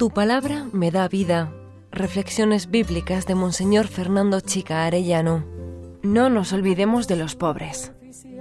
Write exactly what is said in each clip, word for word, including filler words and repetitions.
Tu palabra me da vida. Reflexiones bíblicas de Monseñor Fernando Chica Arellano. No nos olvidemos de los pobres.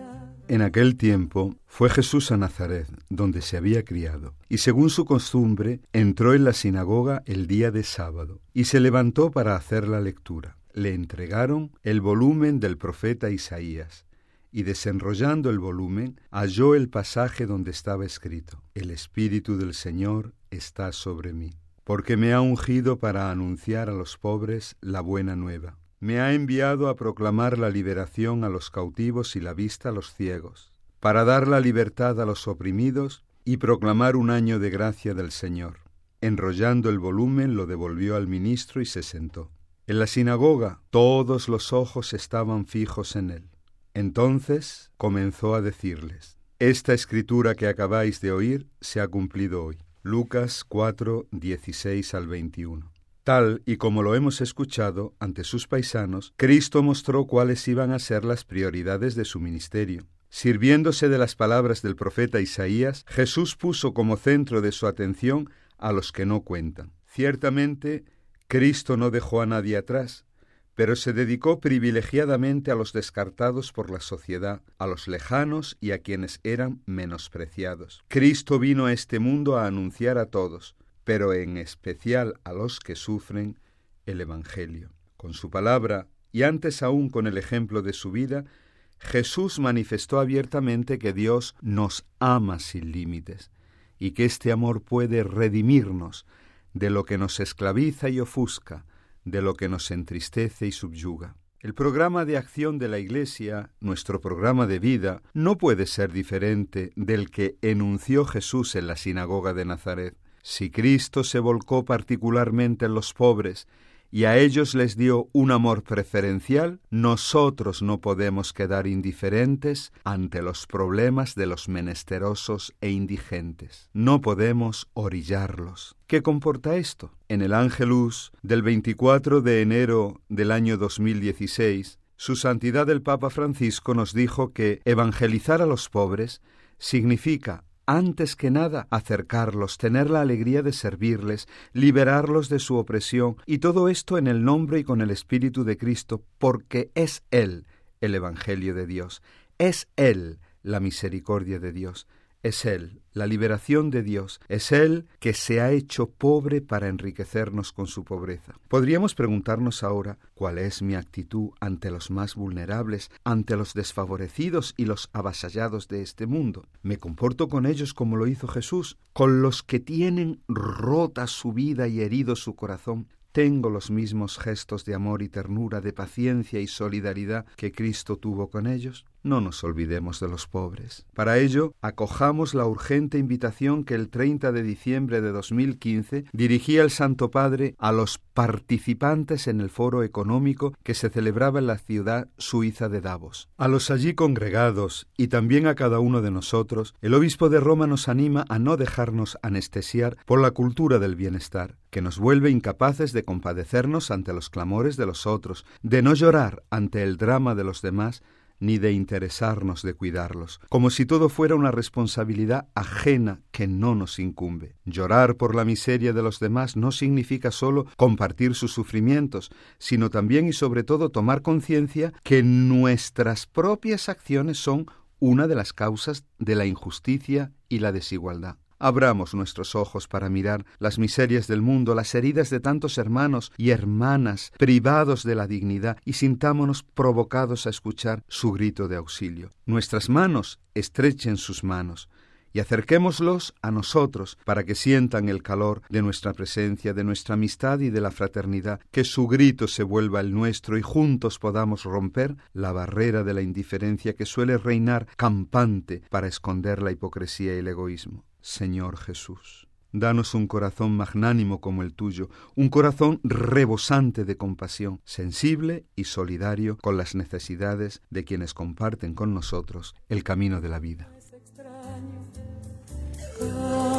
En aquel tiempo fue Jesús a Nazaret, donde se había criado, y según su costumbre entró en la sinagoga el día de sábado, y se levantó para hacer la lectura. Le entregaron el volumen del profeta Isaías, y desenrollando el volumen, halló el pasaje donde estaba escrito: El Espíritu del Señor está sobre mí, porque me ha ungido para anunciar a los pobres la buena nueva. Me ha enviado a proclamar la liberación a los cautivos y la vista a los ciegos, para dar la libertad a los oprimidos y proclamar un año de gracia del Señor. Enrollando el volumen, lo devolvió al ministro y se sentó. En la sinagoga todos los ojos estaban fijos en él. Entonces comenzó a decirles: Esta escritura que acabáis de oír se ha cumplido hoy. Lucas cuatro, dieciséis al veintiuno. Tal y como lo hemos escuchado ante sus paisanos, Cristo mostró cuáles iban a ser las prioridades de su ministerio. Sirviéndose de las palabras del profeta Isaías, Jesús puso como centro de su atención a los que no cuentan. Ciertamente, Cristo no dejó a nadie atrás, pero se dedicó privilegiadamente a los descartados por la sociedad, a los lejanos y a quienes eran menospreciados. Cristo vino a este mundo a anunciar a todos, pero en especial a los que sufren, el Evangelio. Con su palabra, y antes aún con el ejemplo de su vida, Jesús manifestó abiertamente que Dios nos ama sin límites, y que este amor puede redimirnos de lo que nos esclaviza y ofusca, de lo que nos entristece y subyuga. El programa de acción de la Iglesia, nuestro programa de vida, no puede ser diferente del que enunció Jesús en la sinagoga de Nazaret. Si Cristo se volcó particularmente en los pobres y a ellos les dio un amor preferencial, nosotros no podemos quedar indiferentes ante los problemas de los menesterosos e indigentes. No podemos orillarlos. ¿Qué comporta esto? En el Ángelus del veinticuatro de enero del año dos mil dieciséis, Su Santidad el Papa Francisco nos dijo que evangelizar a los pobres significa, antes que nada, acercarlos, tener la alegría de servirles, liberarlos de su opresión, y todo esto en el nombre y con el Espíritu de Cristo, porque es Él el Evangelio de Dios, es Él la misericordia de Dios, es Él la liberación de Dios, es Él que se ha hecho pobre para enriquecernos con su pobreza. Podríamos preguntarnos ahora, ¿cuál es mi actitud ante los más vulnerables, ante los desfavorecidos y los avasallados de este mundo? ¿Me comporto con ellos como lo hizo Jesús? ¿Con los que tienen rota su vida y herido su corazón? ¿Tengo los mismos gestos de amor y ternura, de paciencia y solidaridad que Cristo tuvo con ellos? No nos olvidemos de los pobres. Para ello, acojamos la urgente invitación que el treinta de diciembre de dos mil quince dirigía el Santo Padre a los participantes en el foro económico que se celebraba en la ciudad suiza de Davos. A los allí congregados y también a cada uno de nosotros, el obispo de Roma nos anima a no dejarnos anestesiar por la cultura del bienestar, que nos vuelve incapaces de compadecernos ante los clamores de los otros, de no llorar ante el drama de los demás, ni de interesarnos de cuidarlos, como si todo fuera una responsabilidad ajena que no nos incumbe. Llorar por la miseria de los demás no significa solo compartir sus sufrimientos, sino también y sobre todo tomar conciencia que nuestras propias acciones son una de las causas de la injusticia y la desigualdad. Abramos nuestros ojos para mirar las miserias del mundo, las heridas de tantos hermanos y hermanas privados de la dignidad, y sintámonos provocados a escuchar su grito de auxilio. Nuestras manos estrechen sus manos y acerquémoslos a nosotros para que sientan el calor de nuestra presencia, de nuestra amistad y de la fraternidad, que su grito se vuelva el nuestro y juntos podamos romper la barrera de la indiferencia que suele reinar campante para esconder la hipocresía y el egoísmo. Señor Jesús, danos un corazón magnánimo como el tuyo, un corazón rebosante de compasión, sensible y solidario con las necesidades de quienes comparten con nosotros el camino de la vida.